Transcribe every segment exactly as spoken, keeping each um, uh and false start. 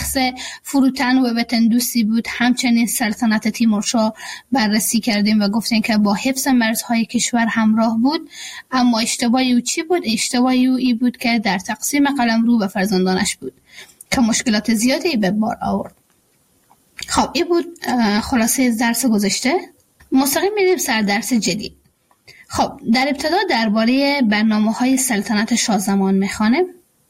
شخص فروتن و وطندوستی بود. همچنین سلطنت تیمورشاه بررسی کردیم و گفتیم که با حفظ مرزهای کشور همراه بود. اما اشتباه او چی بود؟ اشتباه او ای بود که در تقسیم قلمرو به فرزندانش بود که مشکلات زیادی به بار آورد. خب این بود خلاصه درس گذشته. مستقیم میریم سر درس جدید. خب در ابتدا درباره برنامه‌های سلطنت شاهزمان میخوانیم.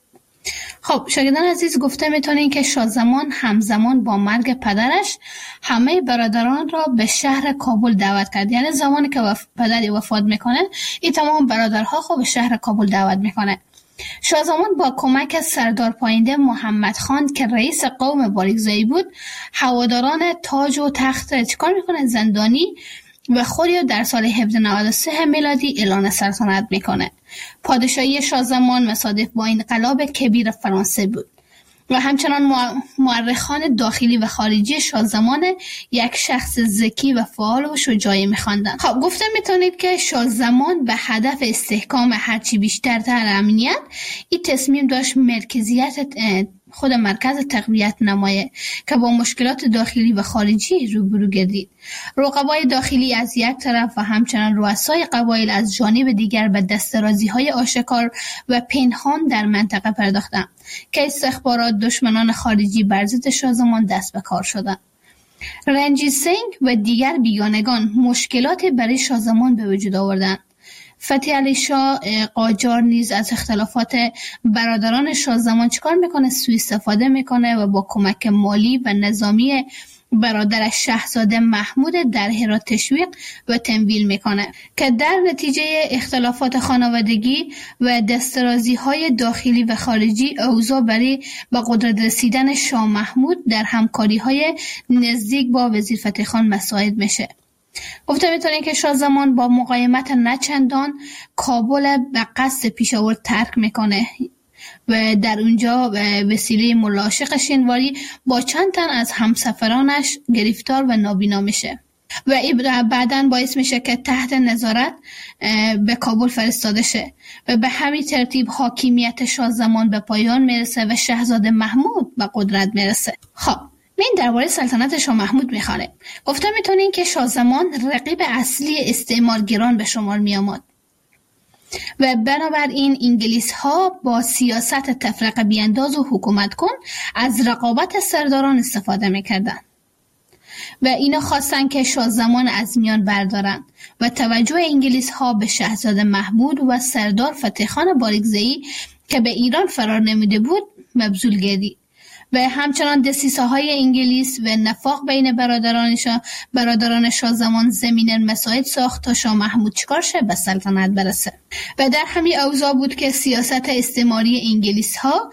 خب شاگردان عزیز، گفته میتونین که شاهزمان همزمان با مرگ پدرش همه برادران را به شهر کابل دعوت کرد. یعنی زمانی که وف... پدری وفات میکنه، این تمام برادرها خب به شهر کابل دعوت میکنه. شاهزمان با کمک سردار پاینده محمد خان که رئیس قوم باریکزایی بود، هواداران تاج و تخت چیکار میکنه؟ زندانی و خودی در سال هزار و نود و سه میلادی اعلان سلطنت میکنه. پادشاهی شاهزمان مصادف با انقلاب کبیر فرانسه بود و همچنان مورخان داخلی و خارجی شاهزمان یک شخص ذکی و فعال و شجاعی می‌خواندند. خب گفته میتونید که شاهزمان به هدف استحکام هرچی بیشتر تر امنیت، این تصمیم داشت مرکزیت خود مرکز تقویت نمایه که با مشکلات داخلی و خارجی روبرو گردید. رقبای داخلی از یک طرف و همچنان رؤسای قبایل از جانب دیگر به دسترازی‌های آشکار و پنهان در منطقه پرداختند که استخبارات دشمنان خارجی بر ضد شاهزمان دست به کار شدند. رنجیت سنگ و دیگر بیگانگان مشکلاتی برای شاهزمان به وجود آوردند. فتح علی شاه قاجار نیز از اختلافات برادران شاهزمان چیکار میکنه؟ سوء استفاده میکنه و با کمک مالی و نظامی برادرش شاهزاده محمود در هرات تشویق و تمویل میکنه که در نتیجه اختلافات خانوادگی و دسترازی‌های داخلی و خارجی اوضاع برای به قدرت رسیدن شاه محمود در همکاری‌های نزدیک با وزیر فتح خان مساعد میشه. گفته میتونیم که شاهزمان با مقاومت نچندان کابل به قصد پیشاور ترک میکنه و در اونجا به وسیله ملاحق شینواری با چند تن از همسفرانش گرفتار و نابینا میشه و بعداً باعث میشه که تحت نظارت به کابل فرستاده شه و به همین ترتیب حاکمیت شاهزمان به پایان میرسه و شاهزاده محمود به قدرت میرسه. خب من درباره سلطنت شاه محمود میخوانم. گفته میتونین که شاهزمان رقیب اصلی استعمارگران به شمار میامد و بنابراین انگلیس ها با سیاست تفرقه بیانداز و حکومت کن از رقابت سرداران استفاده میکردن و اینا خواستن که شاهزمان از میان بردارن و توجه انگلیس ها به شاهزاده محمود و سردار فتح خان باریکزایی که به ایران فرار نمیده بود مبذول گردید و همچنان دسیسه‌های انگلیس و نفاق بین برادرانش برادران شاهزمان زمینه مساعد ساخت تا شاه محمود چیکار شه؟ به سلطنت برسه و در همین اوضاع بود که سیاست استعماری انگلیس ها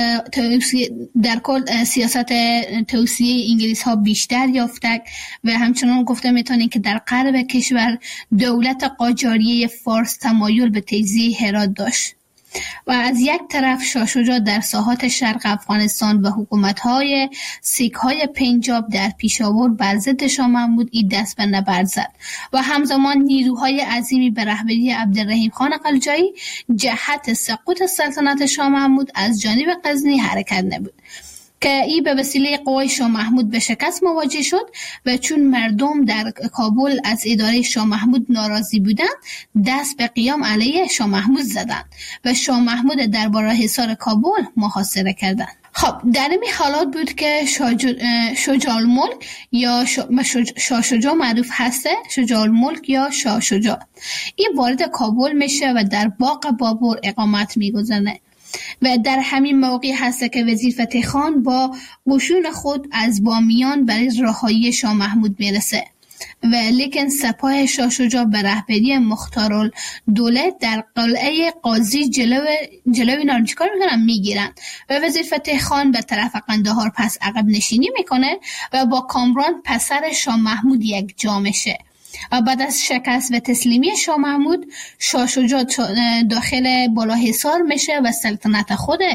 در کل سیاست توسعه انگلیس ها بیشتر یافته و همچنان گفته میتونیم که در غرب کشور دولت قاجاریه فارس تمایل به تجزیه هرات داشت و از یک طرف شاه شجاع در ساحات شرق افغانستان و حکومت‌های سیک‌های پنجاب در پیشاور بر ضد شاه محمود این دست به نبرد زد و همزمان نیروهای عظیمی به رهبری عبدالرحیم خان قلجایی جهت سقوط سلطنت شاه محمود از جانب غزنی حرکت نمود که ای به وسیله قوای شاه محمود به شکست مواجه شد و چون مردم در کابل از اداره شاه محمود ناراضی بودند دست به قیام علیه شاه محمود زدند و شاه محمود درباره حصار کابل محاصره کردند. خب در این حالات بود که شجاع الملک یا شاه شجاع معروف هسته، شجاع الملک یا شاه شجاع، این وارد کابل میشه و در باغ بابر اقامت میگذاره و در همین موقع هست که وزیر فتح خان با قشون خود از بامیان برای رهایی شاه محمود میرسه و لیکن سپاه شاه شجاع به رهبری مختارالدوله در قلعه قاضی جلو جلوی اینا رو چیکار میکنن؟ میگیرن و وزیر فتح خان به طرف قندهار پس عقب نشینی میکنه و با کامران پسر شاه محمود یک جا میشه و بعد از شکست و تسلیمی شاه محمود شاه شجاع داخل بالاحصار میشه و سلطنت خود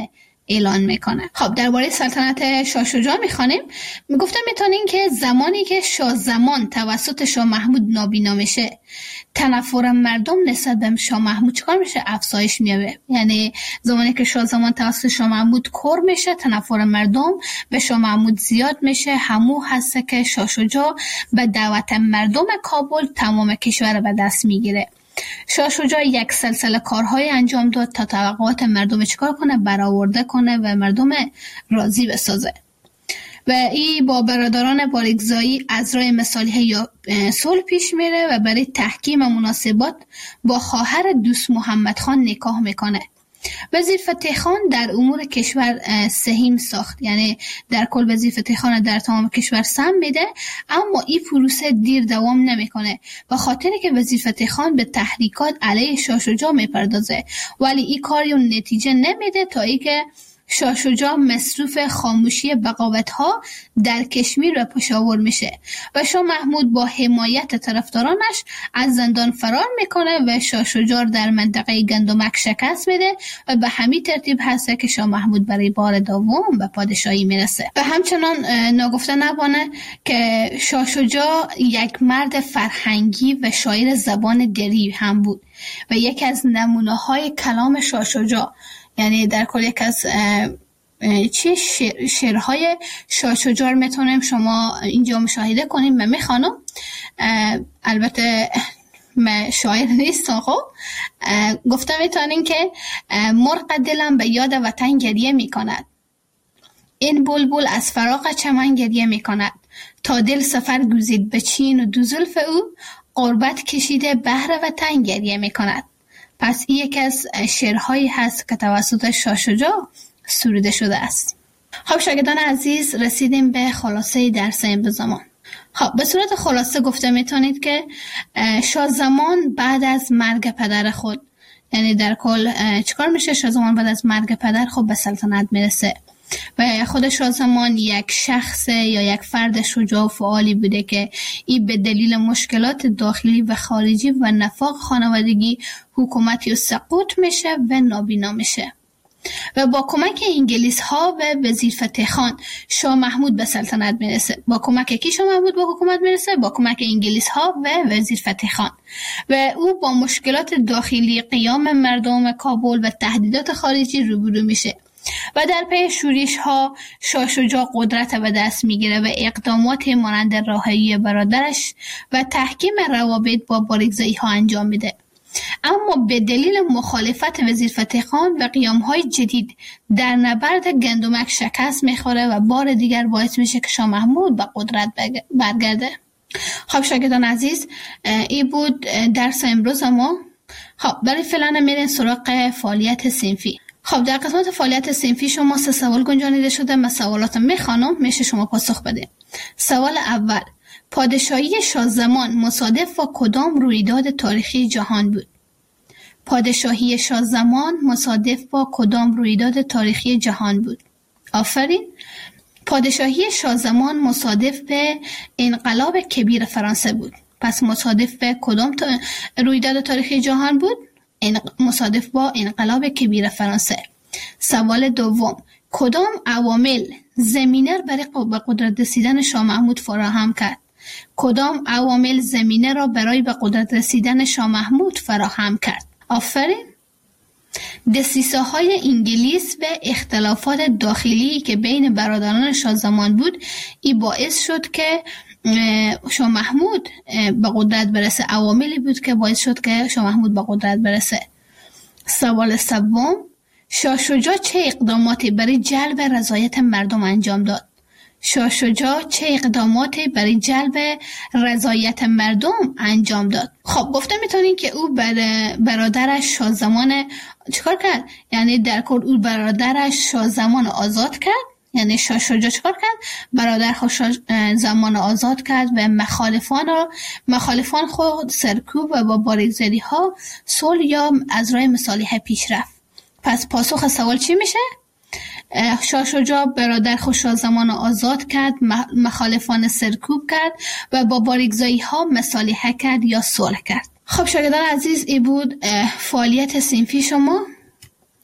اعلان میکنه. خب درباره سلطنت شاه شجاع میخوانیم. میگفتم میتونین که زمانی که شاه زمان توسط شاه محمود نابینا میشه، تنفر مردم نسبت به شاه محمود چیکار میشه؟ افزایش میابه. یعنی زمانی که شاه زمان توسط شاه محمود کور میشه، تنفر مردم به شاه محمود زیاد میشه. همو هست که شاه شجاع به دعوت مردم کابل تمام کشور به دست میگیره. شاه شجاع یک سلسله کارهای انجام داد تا توقعات مردم چیکار کنه؟ برآورده کنه و مردم راضی بسازه. و این با برادران بارگزایی از راه مصالحه یا صلح پیش میره و برای تحکیم مناسبات با خواهر دوست محمد خان نکاح میکنه. وزیر فتح خان در امور کشور سهیم ساخت، یعنی در کل وزیر فتح خان در تمام کشور سهم میده، اما این پروسه دیر دوام نمیکنه و خاطری که وزیر فتح خان به تحریکات علیه شاه شجاع میپردازه، ولی این کاری نتیجه نمیده تا اینکه شاه شجاع مصروف خاموشی بغاوت‌ها در کشمیر و پشاور میشه و شاه محمود با حمایت طرفدارانش از زندان فرار میکنه و شاه شجاع در منطقه گندمک شکست میده و به همین ترتیب هست که شاه محمود برای بار دوم به پادشاهی میرسه. و همچنان ناگفته نبانه که شاه شجاع یک مرد فرهنگی و شاعر زبان دری هم بود و یکی از نمونه‌های کلام شاه شجاع، یعنی در کل یک از چه شعر، شعرهای شاه شجاع میتونیم شما اینجا مشاهده کنیم. من میخوانم، البته من شاعر نیستم. خب گفتم میتونین که مرغ دلم به یاد وطن گریه میکند، این بلبل از فراق چمن گریه میکند، تا دل سفر گزید به چین و دو زلف او، غربت کشیده بهر وطن گریه میکند. پس این یک از شعرهایی هست که توسط شاه شجاع سروده شده است. خب شاگردان عزیز، رسیدیم به خلاصه درس امروز زمان. خب به صورت خلاصه گفته میتونید که شاه زمان بعد از مرگ پدر خود، یعنی در کل چیکار میشه؟ شاه زمان بعد از مرگ پدر خود به سلطنت میرسه و خود شاه زمان یک شخص یا یک فرد شجاع و فعالی بوده که این به دلیل مشکلات داخلی و خارجی و نفاق خانوادگی حکومتی و سقوط میشه و نابینا میشه و با کمک انگلیس ها و وزیر فتح خان شاه محمود به سلطنت میرسه. با کمک کی شاه محمود به حکومت میرسه؟ با کمک انگلیس ها و وزیر فتح خان و او با مشکلات داخلی قیام مردم کابل و تهدیدات خارجی روبرو میشه و در پی شورش ها شاه شجاع قدرت به دست میگیره و اقدامات مانند رهایی برادرش و تحکیم روابط با بارگزایی ها انجام میده. اما به دلیل مخالفت وزیر فتح خان و قیام های جدید در نبرد گندمک شکست میخوره و بار دیگر باعث میشه که شاه محمود به قدرت برگرده. خب شاگردان عزیز، این بود درس امروز ما. خب برای فعلا میرین سراغ فعالیت صنفی. خب در قسمت فعالیت صنفی شما سه سوال گنجانیده شده. من سوالات میخوانم، میشه شما پاسخ بده. سوال اول: پادشاهی شاه زمان مصادف با کدام رویداد تاریخی جهان بود؟ پادشاهی شاه زمان مصادف با کدام رویداد تاریخی جهان بود؟ آفرین. پادشاهی شاه زمان مصادف به انقلاب کبیر فرانسه بود. پس مصادف به کدام تا... رویداد تاریخی جهان بود؟ مصادف با انقلاب کبیر فرانسه. سوال دوم: کدام عوامل زمینه را برای به قدرت رسیدن شاه محمود فراهم کرد؟ کدام عوامل زمینه را برای به قدرت رسیدن شاه محمود فراهم کرد؟ آفرین. دسیسه های انگلیس و اختلافات داخلی که بین برادران شاه زمان بود، این باعث شد که شاه محمود به قدرت برسه. عواملی بود که باعث شد که شاه محمود به قدرت برسه. سوال سوم: شاه شجاع چه اقداماتی برای جلب رضایت مردم انجام داد؟ شاه شجاع چه اقداماتی برای جلب رضایت مردم انجام داد؟ خب گفته میتونین که او بر برادرش شاه زمان چیکار کرد؟ یعنی در کل او برادرش شاه زمان آزاد کرد. یعنی شاه شجاع چیکار کرد؟ برادر خود شاه زمان آزاد کرد و مخالفان را مخالفان خود سرکوب و با بارگزاری ها صلح یا از راه مصالحه پیش رفت. پس پاسخ سوال چی میشه؟ شاه شجاع برادر خود شاه زمان آزاد کرد، مخالفان سرکوب کرد و با بارگزایی ها مصالحه کرد یا صلح کرد. خب شاگردان عزیز، این بود فعالیت صنفی شما.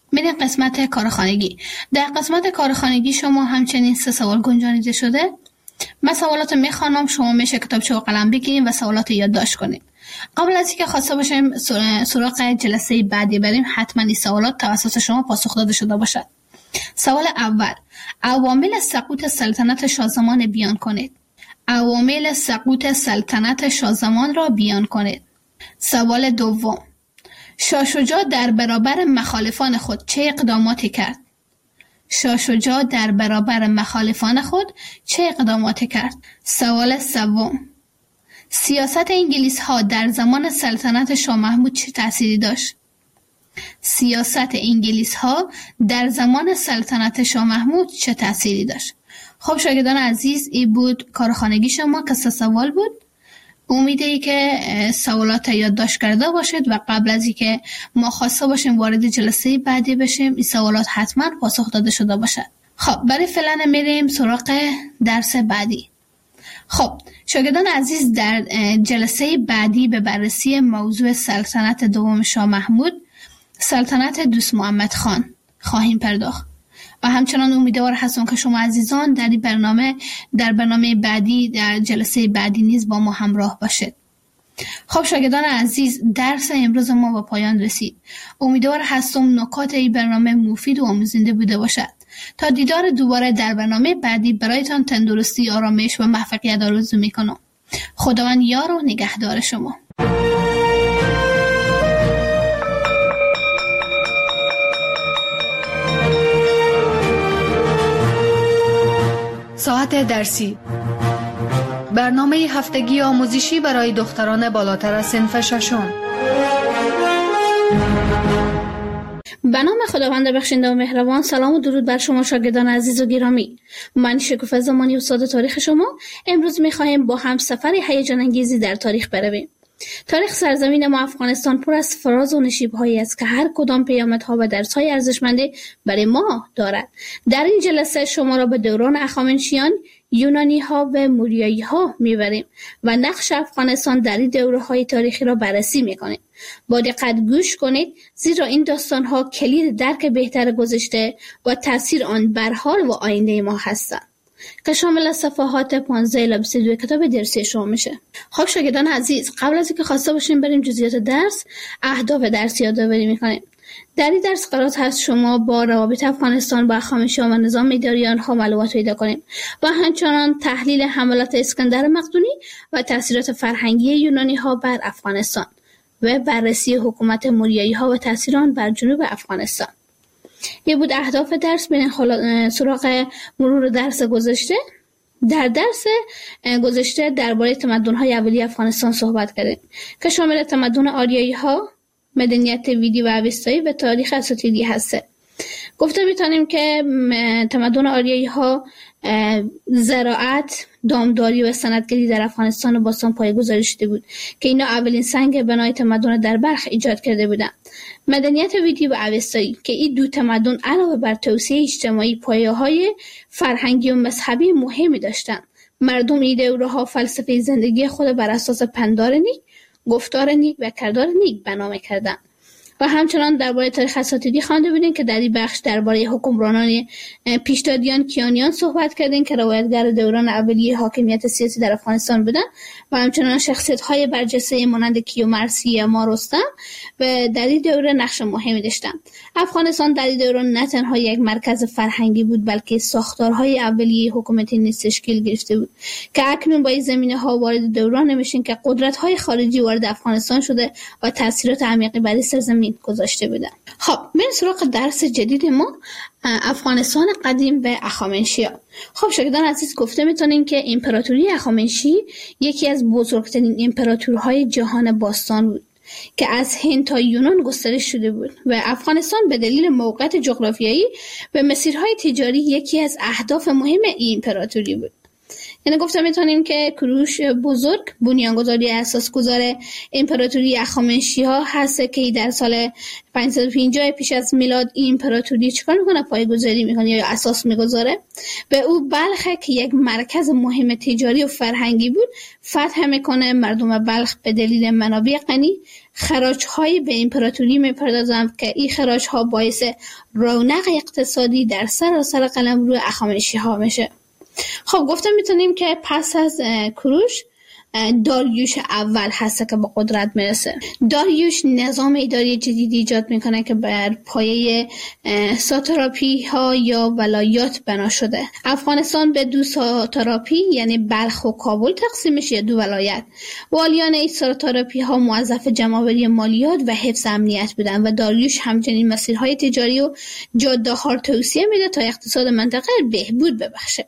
میریم قسمت کارخانگی. در قسمت کارخانگی شما همچنین سه سوال گنجانیده شده. من سوالات میخوانم، شما میشه کتابچه و قلم بگیریم و سوالات یادداشت کنیم. قبل از اینکه خواسته باشیم سراغ جلسه بعدی بریم، حتما این سوالات توسط شما پاسخ داده شده باشد. سوال اول: عوامل سقوط سلطنت شاهزمان بیان کنید. عوامل سقوط سلطنت شاهزمان را بیان کنید. سوال دوم: شاه شجاع در برابر مخالفان خود چه اقداماتی کرد؟ شاه شجاع در برابر مخالفان خود چه اقداماتی کرد؟ سوال سوم: سیاست انگلیس ها در زمان سلطنت شاه محمود چه تأثیری داشت؟ سیاست انگلیس ها در زمان سلطنت شاه محمود چه تأثیری داشت؟ خب شاگردان عزیز، این بود کارخانگی شما که سه سوال بود. امیده ای که سوالات یادداشت کرده باشید و قبل از اینکه ما خواسته باشیم وارد جلسه بعدی بشیم این سوالات حتما پاسخ داده شده باشد. خب برای فعلا میریم سراغ درس بعدی. خب شاگردان عزیز، در جلسه بعدی به بررسی موضوع سلطنت دوم شاه محمود، سلطنت دوست محمد خان خواهیم پرداخت و همچنان امیدوار هستم که شما عزیزان در این برنامه در برنامه بعدی در جلسه بعدی نیز با ما همراه باشید. خب شاگردان عزیز، درس امروز ما به پایان رسید. امیدوار هستم نکات این برنامه مفید و آموزنده بوده باشد. تا دیدار دوباره در برنامه بعدی برایتان تندرستی، آرامش و موفقیت آرزو میکنم. خداوند یار و نگهدار شما. ساعت درسی، برنامه هفتگی آموزشی برای دختران بالاتر از صنف ششم. به نام خداوند بخشنده و مهربان. سلام و درود بر شما شاگردان عزیز و گرامی. من شکوفه زمانی استاد تاریخ شما. امروز می‌خواهیم با هم سفری هیجان انگیزی در تاریخ برویم. تاریخ سرزمین ما افغانستان پر از فراز و نشیب‌هایی است که هر کدام پیامدها و درس‌های ارزشمندی برای ما دارد. در این جلسه شما را به دوران هخامنشیان، یونانی‌ها و موریایی‌ها می‌بریم و نقش افغانستان در این دوره‌های تاریخی را بررسی می‌کنیم. با دقت گوش کنید، زیرا این داستان‌ها کلید درک بهتر گذشته و تأثیر آن بر حال و آینده ما هستند که شامل صفحات پانزده الی بیست و دو کتاب درسی شما میشه. خب شاگردان عزیز، قبل از اینکه خواسته باشیم بریم جزئیات درس، اهداف درس یادآوری می‌کنیم. در این درس قرار هست شما با روابط افغانستان با هخامنشیان و نظام اداری آنها معلومات پیدا کنیم و همچنان تحلیل حملات اسکندر مقدونی و تأثیرات فرهنگی یونانی‌ها بر افغانستان و بررسی حکومت موریایی‌ها و تأثیر آن بر جنوب افغانستان. یه بود اهداف درس. بریم خلا... سراغ مرور درس گذشته. در درس گذشته درباره تمدن‌های اولیه افغانستان صحبت کردیم که شامل تمدن آریایی‌ها، مدنیت ویدی و اوستایی و تاریخ اساطیری هسته. گفته میتونیم که تمدن آریایی‌ها زراعت، دامداری و صنعتگری در افغانستان باستان پایه‌گذاری شده بود که اینا اولین سنگ بنای تمدن در بلخ ایجاد کرده بودند. مدنیت ویدی و اوستایی که این دو تمدن علاوه بر توسعه اجتماعی پایه‌های فرهنگی و مذهبی مهمی داشتند. مردم این دوره‌ها فلسفه زندگی خود بر اساس پندار نیک، گفتار نیک و کردار نیک بنا می‌کردند. و همچنان درباره تاریخ اساطیری خوانده بودیم که در این بخش درباره حکمرانان پیشدادیان کیانیان صحبت کردیم که روایتگر دوران اولیه حاکمیت سیاسی در افغانستان بودند و همچنان شخصیت‌های برجسته مانند کیومرثی، ما رستم و در این دوره نقش مهمی داشتند. افغانستان در این دوران نه تنها یک مرکز فرهنگی بود بلکه ساختارهای اولیه حکومتی نیز تشکیل گرفته بود که اکنون با این زمینه‌ها وارد دوران میشیم که قدرت‌های خارجی وارد افغانستان شده و تأثیرات عمیقی بر سرزمین گذاشته بودن. خب بریم سراغ درس جدید ما، افغانستان قدیم و هخامنشیان. خب شاگردان عزیز، گفته میتونیم که امپراتوری هخامنشی یکی از بزرگترین امپراتورهای جهان باستان بود که از هند تا یونان گسترش شده بود و افغانستان به دلیل موقعیت جغرافیایی و مسیرهای تجاری یکی از اهداف مهم این امپراتوری بود. یعنی گفته میتونیم که کوروش بزرگ بنیانگذاری اساسگذار امپراتوری هخامنشی‌ها هست که در سال پانصد و پنجاه پیش از میلاد این امپراتوری چیکار میکنه؟ پایه‌گذاری میکنه یا اساس میگذاره. به او بلخ که یک مرکز مهم تجاری و فرهنگی بود فتح میکنه. مردم بلخ به دلیل منابع غنی، خراج‌های به امپراتوری می‌پردازند که این خراج‌ها باعث رونق اقتصادی در سراسر قلمرو هخامنشی‌ها میشه. خب گفتم میتونیم که پس از کوروش داریوش اول هست که به قدرت میرسه. داریوش نظام اداری جدیدی ایجاد میکنه که بر پایه ساتراپی ها یا ولایات بنا شده. افغانستان به دو ساتراپی یعنی بلخ و کابل تقسیم میشه، دو ولایت. والیان این ساتراپی ها موظف جمع‌آوری مالیات و حفظ امنیت بودن و داریوش همچنین مسیرهای تجاری و جاده ها رو توسعه میده تا اقتصاد منطقه بهبود ببخشه.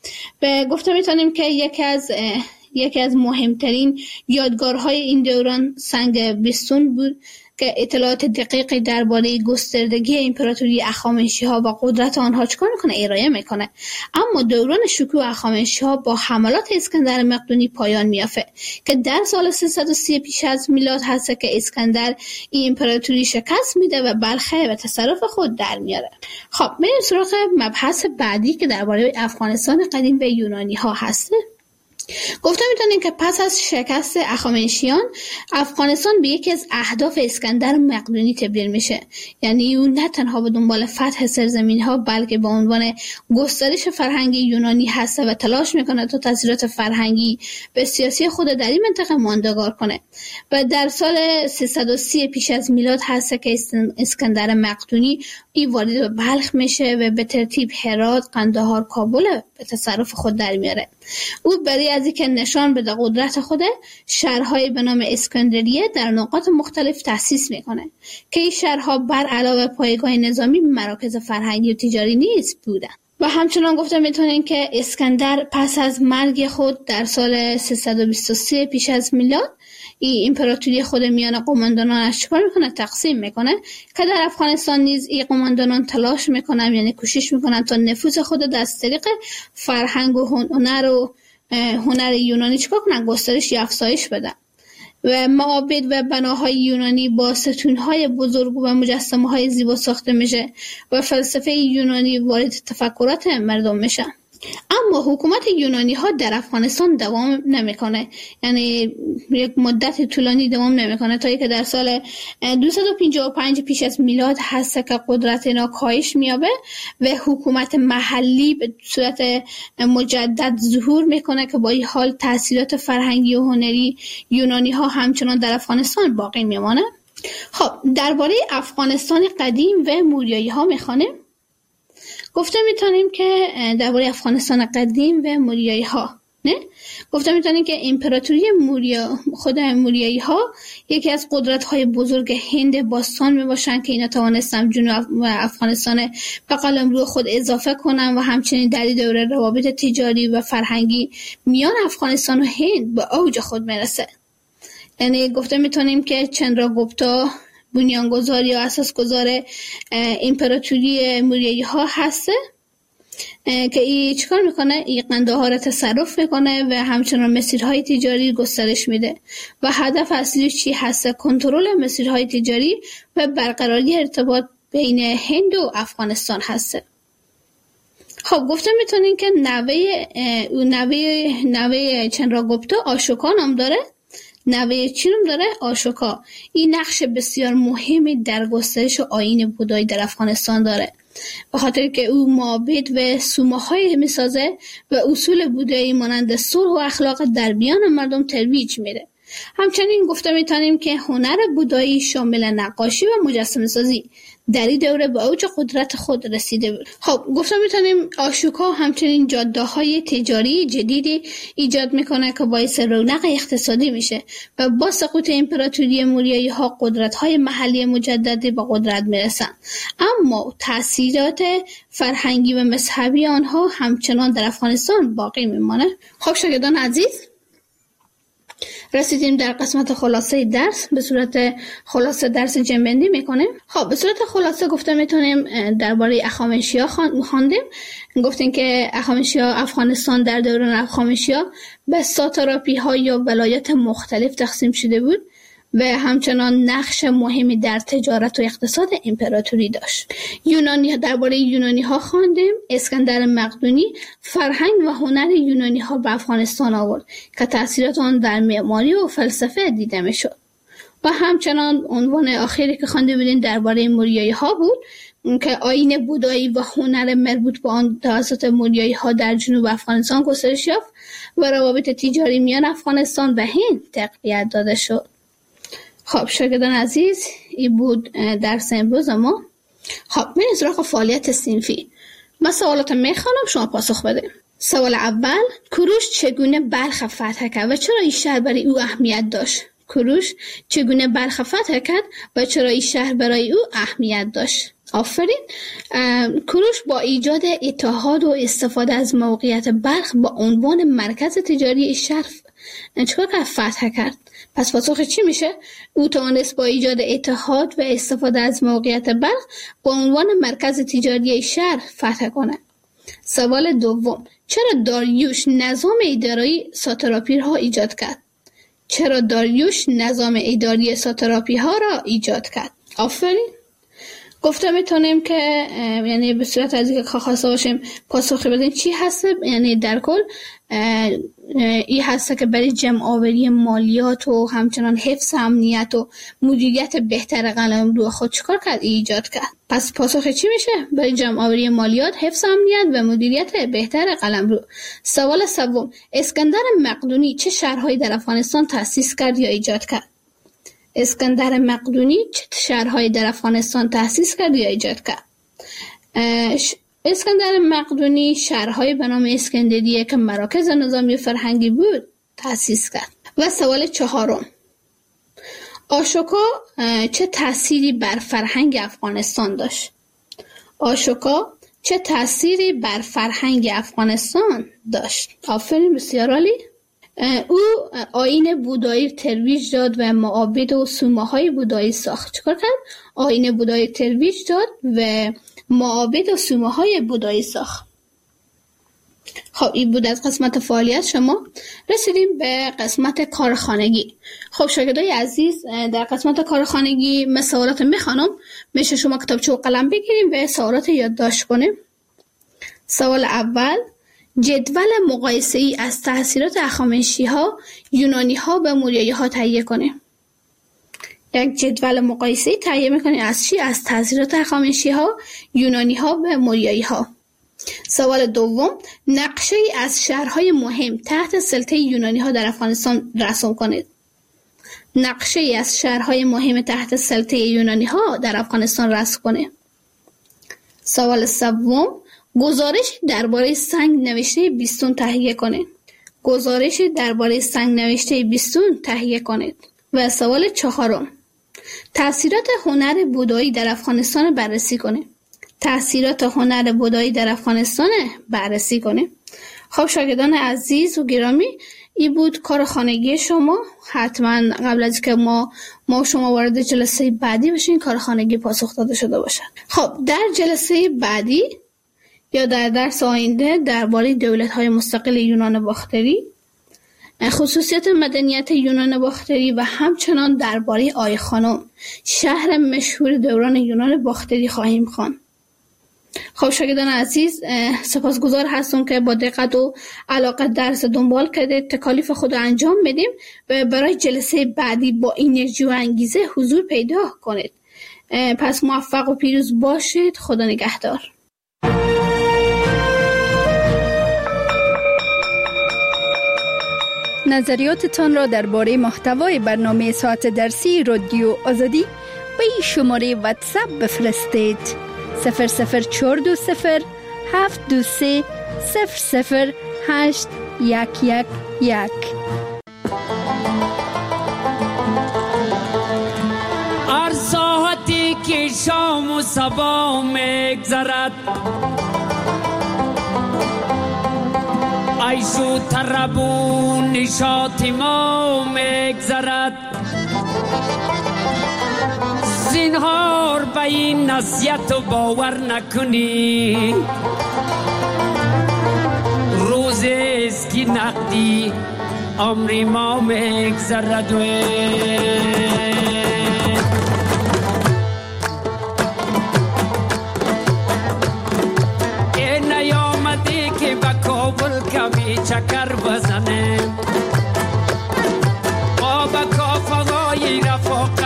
و گفته میتونیم که یکی از یکی از مهمترین یادگارهای این دوران سنگ بیستون بود که اطلاعات دقیقی درباره گستردگی امپراتوری هخامنشی‌ها و قدرت آنها چکار میکنه ارائه میکنه. اما دوران شکوه هخامنشی‌ها با حملات اسکندر مقدونی پایان میافته که در سال سیصد و سی پیش از میلاد هست که اسکندر این امپراتوری شکست میده و بلخ به تصرف خود در میاره. خب بریم سراغ مبحث بعدی که درباره افغانستان قدیم و یونانی ها هسته. گفتم میتونیم که پس از شکست هخامنشیان افغانستان به یکی از اهداف اسکندر مقدونی تبدیل میشه. یعنی اون نه تنها به دنبال فتح سرزمین ها بلکه به عنوان گسترش فرهنگی یونانی هست و تلاش میکنه تا تاثیرات فرهنگی به سیاسی خود در این منطقه ماندگار کنه. و در سال سیصد و سی پیش از میلاد هست که اسکندر مقدونی این وارد به بلخ میشه و به ترتیب هرات، قندهار، کابل به تصرف خود در میاره. او برای از اینکه نشان بده قدرت خوده شهرهای به نام اسکندریه در نقاط مختلف تأسیس میکنه که این شهرها بر علاوه پایگاه نظامی مراکز فرهنگی و تجاری نیز بودن. و همچنان گفته میتونین که اسکندر پس از مرگ خود در سال سیصد و بیست و سه پیش از میلاد این امپراتوری خود میان قماندانانش چیکار میکنه؟ تقسیم میکنه که در افغانستان نیز این قماندانان تلاش میکنن، یعنی کوشش میکنن تا نفوذ خود از طریق فرهنگ و هنر و هنر یونانی چیکار کنن؟ گسترش یا افزایش بدن. و معابد و بناهای یونانی با ستونهای بزرگ و مجسمه‌های زیبا ساخته میشه و فلسفه یونانی وارد تفکرات مردم میشه. اما حکومت یونانی ها در افغانستان دوام نمیکنه، یعنی یک مدت طولانی دوام نمیکنه تا اینکه در سال دویست و پنجاه و پنج پیش از میلاد هست که قدرت اینا کاهش میابه و حکومت محلی به صورت مجدد ظهور میکنه که با این حال تاثیرات فرهنگی و هنری یونانی ها همچنان در افغانستان باقی میمانه. خب درباره افغانستان قدیم و موریایی ها میخوانیم. گفته میتونیم که درباره افغانستان قدیم و موریایی ها نه گفته میتونیم که امپراتوری موریا خود موریایی ها یکی از قدرت های بزرگ هند باستان میباشن که اینا توانستن جنوب و افغانستان به قلمرو خود اضافه کنن و همچنین در این دوره روابط تجاری و فرهنگی میان افغانستان و هند به اوج خود میرسه. یعنی گفته میتونیم که چندراگوپتا بنیانگذار یا اساسگذار امپراتوری موریایی ها هسته که این چیکار میکنه؟ این قندهار را تصرف میکنه و همچنان مسیرهای تجاری گسترش میده و هدف اصلیش چی هسته؟ کنترل مسیرهای تجاری و برقراری ارتباط بین هند و افغانستان هسته. خب گفته میتونین که نوه نوه نوه چندراگوپتا آشوکا نام داره. نوه چی نام داره؟ آشوکا. این نقش بسیار مهمی در گسترش آیین بودایی در افغانستان داره، به خاطر که او معابد و سومه‌های میسازه و اصول بودایی مانند صلح و اخلاق در میان مردم ترویج میده. همچنین گفته میتونیم که هنر بودایی شامل نقاشی و مجسمه سازی در این دوره به اوج قدرت خود رسیده بود. خب گفته میتونیم آشوکا همچنین جاده‌های تجاری جدیدی ایجاد میکنه که باعث رونق اقتصادی میشه و با سقوط امپراتوری موریایی ها قدرت‌های محلی مجددی به قدرت میرسن، اما تأثیرات فرهنگی و مذهبی آنها همچنان در افغانستان باقی میمانه. خب شاگردان عزیز، رسیدیم در قسمت خلاصه درس. به صورت خلاصه درس جنبندی میکنیم. خب به صورت خلاصه گفته میتونیم درباره هخامنشی‌ها خواندیم. گفتیم که هخامنشی‌ها افغانستان در دوران هخامنشی‌ها به ساتراپی ها یا ولایات مختلف تقسیم شده بود و همچنان نقش مهمی در تجارت و اقتصاد امپراتوری داشت. یونانی درباره یونانی ها خواندیم. اسکندر مقدونی فرهنگ و هنر یونانی ها به افغانستان آورد که تأثیرات آن در معماری و فلسفه دیده میشد. و همچنان عنوان آخری که خوانده بودین درباره موریایی ها بود که آیین بودایی و هنر مربوط به آن توسط موریایی ها در جنوب افغانستان گسترش یافت و روابط تجاری میان افغانستان و هند تقویت داده شد. خب شاگردان عزیز، این بود درس امروز ما. خب من از سراغ فعالیت صنفی. من سوالات میخوانم، شما پاسخ بده. سوال اول: کوروش چگونه بلخ فتح کرد و چرا این شهر برای او اهمیت داشت؟ کوروش چگونه بلخ فتح کرد و چرا این شهر برای او اهمیت داشت؟ آفرین. کوروش با ایجاد اتحاد و استفاده از موقعیت بلخ با عنوان مرکز تجاری شهر چیکار کرد؟ فتح کرد. پس پاسخ چی میشه؟ او توانست با ایجاد اتحاد و استفاده از موقعیت بلخ با عنوان مرکز تجاری شهر فتح کنه. سوال دوم: چرا داریوش نظام اداری ساتراپی‌ها ایجاد کرد؟ چرا داریوش نظام اداری ساتراپی‌ها را ایجاد کرد؟ آفرین. گفته میتونیم که یعنی به صورت از اینکه خواسته باشیم پاسخ بدیم چی هست، یعنی در کل این هست که برای جمع آوری مالیات و همچنان حفظ امنیت و مدیریت بهتر قلمرو خود چیکار کرد؟ ایجاد کرد. پس پاسخ چی میشه؟ برای جمع آوری مالیات، حفظ امنیت و مدیریت بهتر قلمرو. سوال سوم: اسکندر مقدونی چه شهرهایی در افغانستان تأسیس کرد یا ایجاد کرد؟ اسکندر مقدونی چه شهرهایی در افغانستان تأسیس کرد یا ایجاد کرد؟ اسکندر مقدونی شهرهای به نام اسکندریه که مراکز نظامی و فرهنگی بود تأسیس کرد. و سوال چهارم: آشوکا چه تأثیری بر فرهنگ افغانستان داشت؟ آشوکا چه تأثیری بر فرهنگ افغانستان داشت؟ آفرین، بسیار عالی. او آیین بودایی ترویج داد و معابد و صومعه‌های بودایی ساخت. چیکار کرد؟ آیین بودایی ترویج داد و معابد و صومعه‌های بودایی ساخت. خب این بود از قسمت فعالیت شما. رسیدیم به قسمت کارخانگی. خب شاگردای عزیز، در قسمت کارخانگی من سوالات میخوانم، میشه شما کتابچه و قلم بگیریم و سوالات یادداشت کنیم. سوال اول: جدول مقایسه‌ای از تأثیرات هخامنشی‌ها، یونانی‌ها به موریایی‌ها تهیه کنیم. یک جدول مقایسه‌ای تهیه می‌کنیم از چی؟ از تأثیرات هخامنشی‌ها، یونانی‌ها به موریایی‌ها. سوال دوم: نقشه‌ای از شهرهای مهم تحت سلطه یونانی‌ها در افغانستان رسم کنید. نقشه‌ای از شهرهای مهم تحت سلطه یونانی‌ها در افغانستان رسم کنید. سوال سوم: گزارش درباره سنگ نوشته بیستون تهیه کنید. گزارش درباره سنگ نوشته بیستون تهیه کنید. و سوال چهارم: تأثیرات هنر بودایی در افغانستان بررسی کنید. تأثیرات هنر بودایی در افغانستان بررسی کنید. خب شاگردان عزیز و گرامی، این بود کار خانگی شما. حتما قبل از که ما ما شما وارد جلسه بعدی بشین کار خانگی پاسخ داده شده باشد. خب در جلسه بعدی یا در درس آینده درباره دولت‌های مستقل یونان باختری، خصوصیت مدنیت یونان باختری و همچنان درباره آی خانم، شهر مشهور دوران یونان باختری خواهیم خواند. خب شاگردان عزیز، سپاسگزار هستم که با دقت و علاقه درس دنبال کردید. تکالیف خود رو انجام بدیم و برای جلسه بعدی با انرژی و انگیزه حضور پیدا کنید. پس موفق و پیروز باشید. خدا نگهدار. نظریاتتان را درباره محتوای برنامه ساعت درسی رادیو آزادی به این شماره واتساپ بفرستید: صفر صفر چهار دو صفر هفت دو سه صفر صفر هشت یک یک یک. هر ساعتی که شام و صبا میگذرد، عیش و طرب و نشاط ما میگذرد. زینهار به این نصیحت و باور نکنی، روزی است که نقدی عمر ما میگذرد. این نیامدی که به کابل کمی چکر بزنه، با به کافه های رفاقت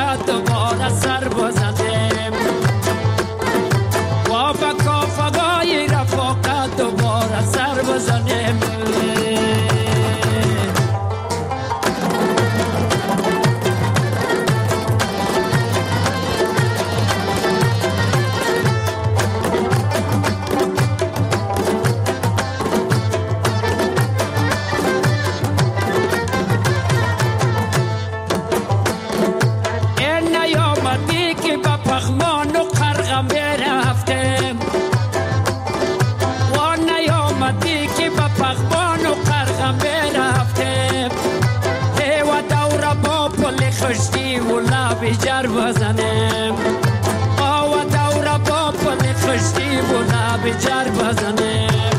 خشتی و لب جر بزنیم آو دور با پل خشتی و لب جر بزنیم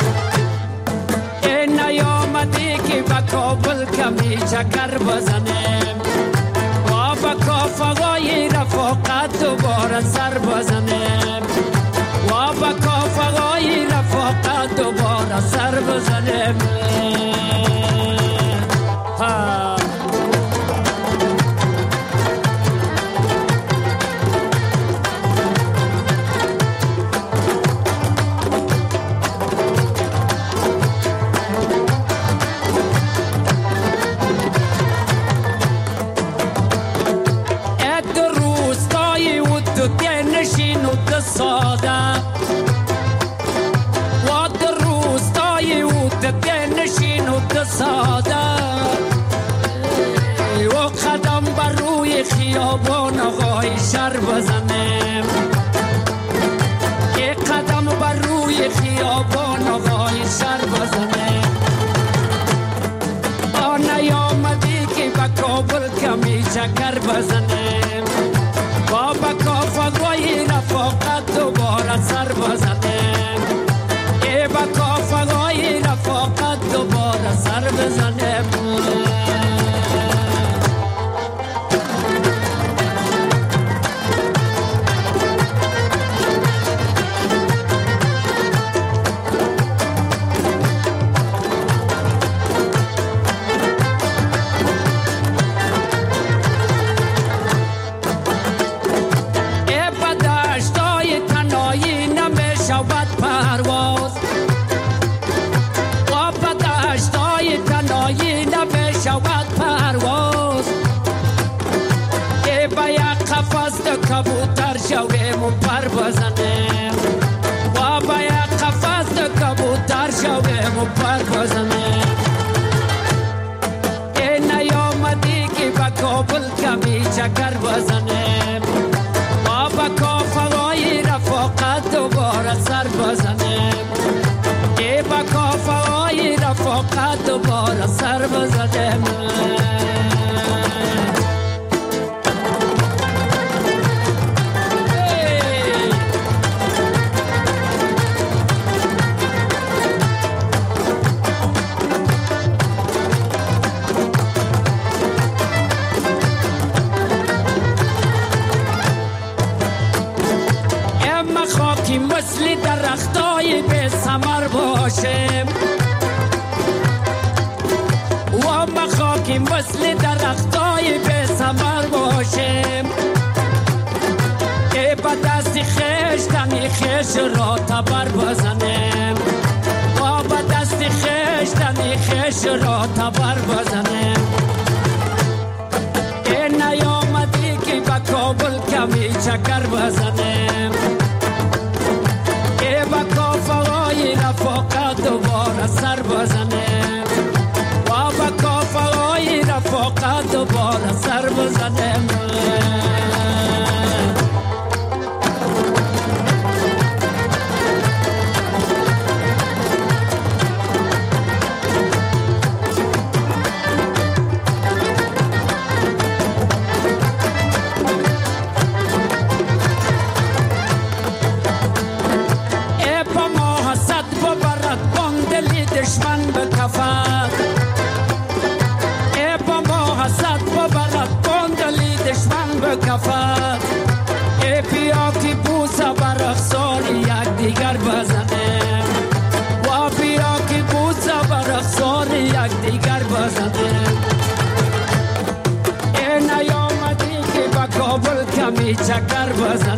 این نیامدی که با کابل کمی چکر بزنیم و با کافقای رفاقت دوباره سر بزنیم و با کافقای رفاقت دوباره سر بزنیم ها ساده و در روستای او دنشین و ساده و قدم بر روی خیابان آقای شر بزنیم یک قدم بر روی خیابان آقای شر بزنیم آن نیامدی که با کابل کمی چکر بزنیم بابا کافقای رفاقت دوباره سر بزنیم ای با کافقای رفاقت دوباره سر بزنیم کبوتر شویم و پر بزنیم و با یک قفس کبوتر شویم و پر بزنیم این نیامدی که با کابل کمی چکر بزنیم و با کافقای رفاقت دوباره سر بزنیم ای با کافقای رفاقت دوباره سر بزنیم مثل درختای به ثمر باشیم و ما خاکی مثل درختای به ثمر باشیم که با دست خیش تنی خیش را تبر بزنیم و با دست خیش تنی خیش را تبر بزنیم این نیامدی که با کابل کمی چکر بزنیم با کافقای رفاقت دوباره سر بزنیم و با کافقای رفاقت دوباره سر بزنیم دشمن به کفت ای با ما حسد ببرد بندلی دشمن به کفت ای بیا که بوسه بر افسار یک دیگر بزنیم و بیا که بوسه بر افسار یک دیگر بزنیم ای نیامدی که با کابل کمی چکر بزنیم